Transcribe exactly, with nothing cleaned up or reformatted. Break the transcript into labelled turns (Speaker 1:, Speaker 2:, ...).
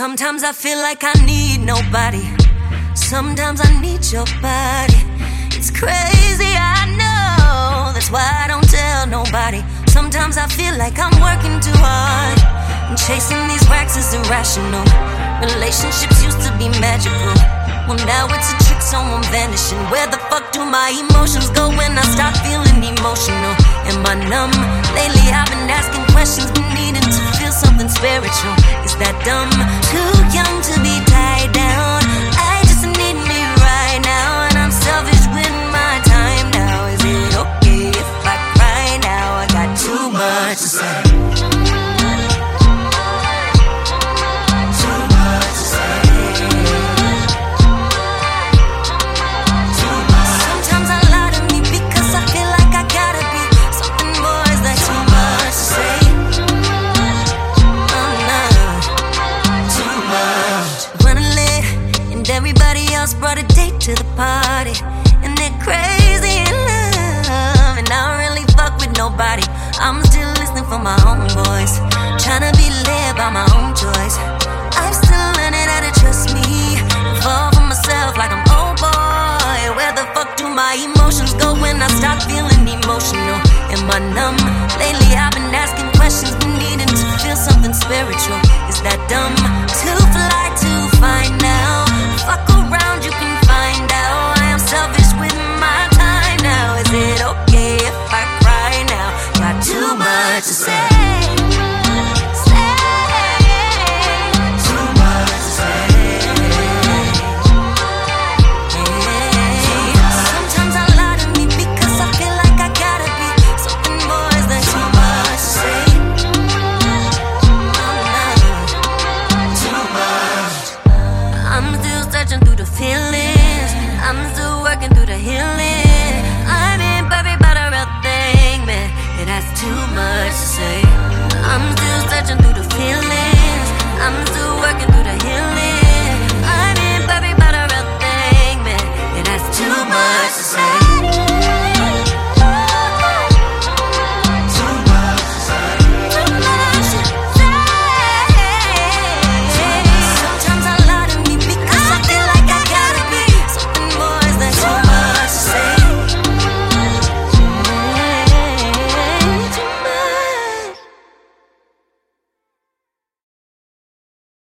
Speaker 1: Sometimes I feel like I need nobody. Sometimes I need your body. It's crazy, I know. That's why I don't tell nobody. Sometimes I feel like I'm working too hard, and chasing these racks is irrational. Relationships used to be magical. Well, now it's a trick, so I'm vanishing. Where the fuck do my emotions go when I stop feeling emotional? Am I numb? Lately I've been asking questions, been needing to feel something spiritual. Is that dumb? Too young to be tied down. I just need me right now, and I'm selfish with my time now. Is it okay if I cry now? I got too much to say. Brought a date to the party, and they're crazy in love, and I don't really fuck with nobody. I'm still listening for my own voice, trying to be led by my own choice. I'm still learning how to trust me, fall for myself like I'm oh boy. Where the fuck do my emotions go when I stop feeling emotional? Am I numb? Lately I've been asking questions, been needing to feel something spiritual. Is that dumb? Too fly to find out. Fuck around, you can find out. I am selfish with my time now. Is it okay if I cry now? Got too much to say. I'm still working through the healing. I'm in perfect but a real thing, man. It has too much to say. I'm still searching through the feelings. I'm still working